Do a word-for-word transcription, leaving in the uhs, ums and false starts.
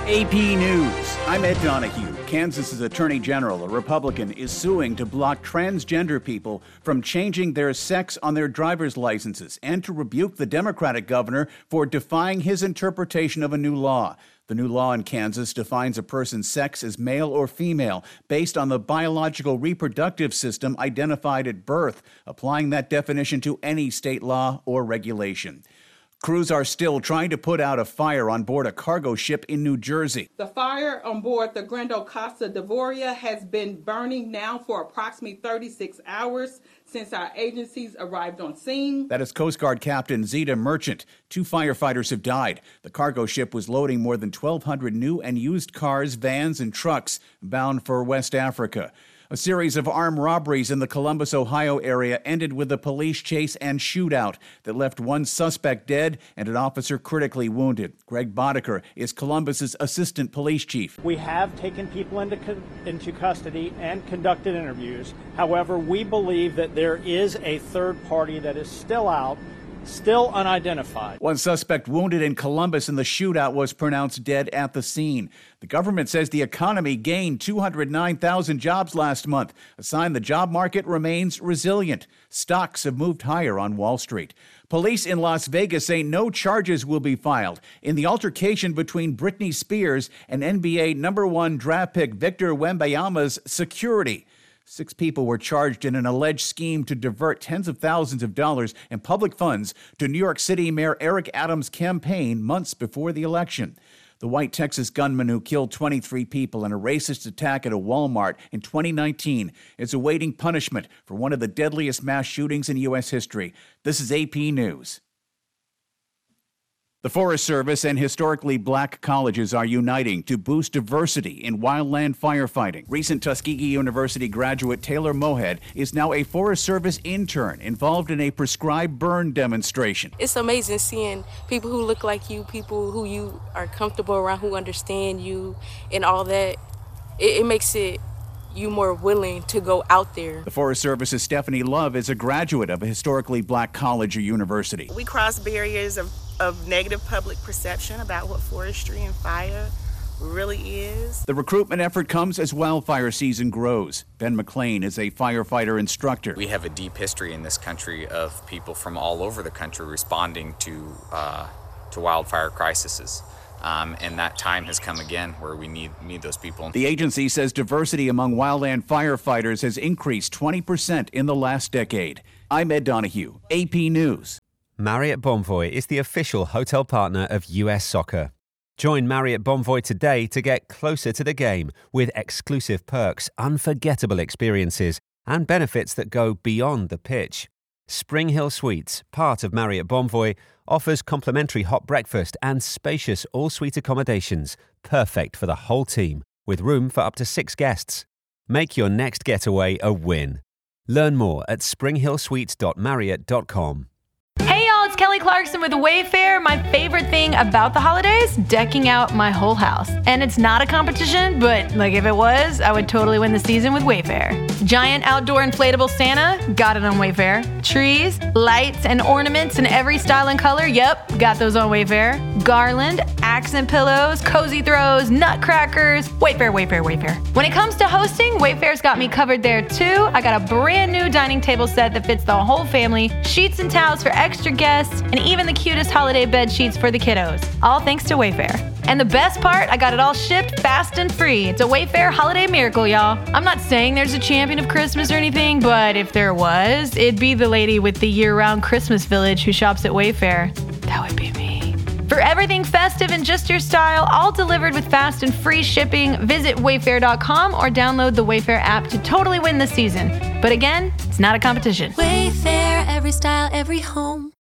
A P News. I'm Ed Donahue. Kansas's Attorney General, a Republican, is suing to block transgender people from changing their sex on their driver's licenses and to rebuke the Democratic governor for defying his interpretation of a new law. The new law in Kansas defines a person's sex as male or female based on the biological reproductive system identified at birth, applying that definition to any state law or regulation. Crews are still trying to put out a fire on board a cargo ship in New Jersey. The fire on board the Grando Costa d'Avoria has been burning now for approximately thirty-six hours since our agencies arrived on scene. That is Coast Guard Captain Zita Merchant. Two firefighters have died. The cargo ship was loading more than twelve hundred new and used cars, vans, and trucks bound for West Africa. A series of armed robberies in the Columbus, Ohio area ended with a police chase and shootout that left one suspect dead and an officer critically wounded. Greg Boddicker is Columbus's assistant police chief. We have taken people into into custody and conducted interviews. However, we believe that there is a third party that is still out, still unidentified. One suspect wounded in Columbus in the shootout was pronounced dead at the scene. The government says the economy gained two hundred nine thousand jobs last month, a sign the job market remains resilient. Stocks have moved higher on Wall Street. Police in Las Vegas say no charges will be filed in the altercation between Britney Spears and N B A number one draft pick Victor Wembanyama's security. Six people were charged in an alleged scheme to divert tens of thousands of dollars in public funds to New York City Mayor Eric Adams' campaign months before the election. The white Texas gunman who killed twenty-three people in a racist attack at a Walmart in twenty nineteen is awaiting punishment for one of the deadliest mass shootings in U S history. This is A P News. The Forest Service and historically black colleges are uniting to boost diversity in wildland firefighting. Recent Tuskegee University graduate Taylor Mohead is now a Forest Service intern involved in a prescribed burn demonstration. It's amazing seeing people who look like you, people who you are comfortable around, who understand you and all that. It, it makes it you more willing to go out there. The Forest Service's Stephanie Love is a graduate of a historically black college or university. We cross barriers of, of negative public perception about what forestry and fire really is. The recruitment effort comes as wildfire season grows. Ben McLean is a firefighter instructor. We have a deep history in this country of people from all over the country responding to uh, to wildfire crises. Um, and that time has come again where we need need those people. The agency says diversity among wildland firefighters has increased twenty percent in the last decade. I'm Ed Donahue, A P News. Marriott Bonvoy is the official hotel partner of U S Soccer. Join Marriott Bonvoy today to get closer to the game with exclusive perks, unforgettable experiences, and benefits that go beyond the pitch. Spring Hill Suites, part of Marriott Bonvoy, offers complimentary hot breakfast and spacious all-suite accommodations, perfect for the whole team, with room for up to six guests. Make your next getaway a win. Learn more at spring hill suites dot marriott dot com. Hey y'all, it's Kelly Clarkson with Wayfair. My favorite thing about the holidays, decking out my whole house. And it's not a competition, but like if it was, I would totally win the season with Wayfair. Giant outdoor inflatable Santa, got it on Wayfair. Trees, lights, and ornaments in every style and color, yep, got those on Wayfair. Garland, accent pillows, cozy throws, nutcrackers, Wayfair, Wayfair, Wayfair. When it comes to hosting, Wayfair's got me covered there too. I got a brand new dining table set that fits the whole family, sheets and towels for extra guests, and even the cutest holiday bed sheets for the kiddos. All thanks to Wayfair. And the best part, I got it all shipped fast and free. It's a Wayfair holiday miracle, y'all. I'm not saying there's a champion of Christmas or anything, but if there was, it'd be the lady with the year-round Christmas village who shops at Wayfair. That would be me. For everything festive and just your style, all delivered with fast and free shipping, visit wayfair dot com or download the Wayfair app to totally win this season. But again, it's not a competition. Wayfair, every style, every home.